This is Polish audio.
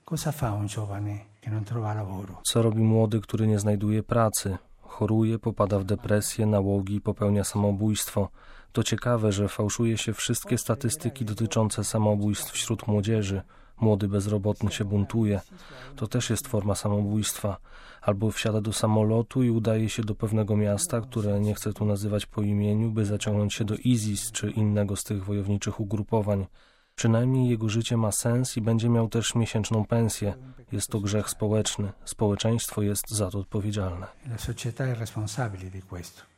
Cosa fa un giovane che non trova lavoro? Co robi młody, który nie znajduje pracy? Choruje, popada w depresję, nałogi, popełnia samobójstwo. To ciekawe, że fałszuje się wszystkie statystyki dotyczące samobójstw wśród młodzieży. Młody bezrobotny się buntuje. To też jest forma samobójstwa. Albo wsiada do samolotu i udaje się do pewnego miasta, które nie chcę tu nazywać po imieniu, by zaciągnąć się do ISIS czy innego z tych wojowniczych ugrupowań. Przynajmniej jego życie ma sens i będzie miał też miesięczną pensję. Jest to grzech społeczny. Społeczeństwo jest za to odpowiedzialne. La società è responsabile di questo.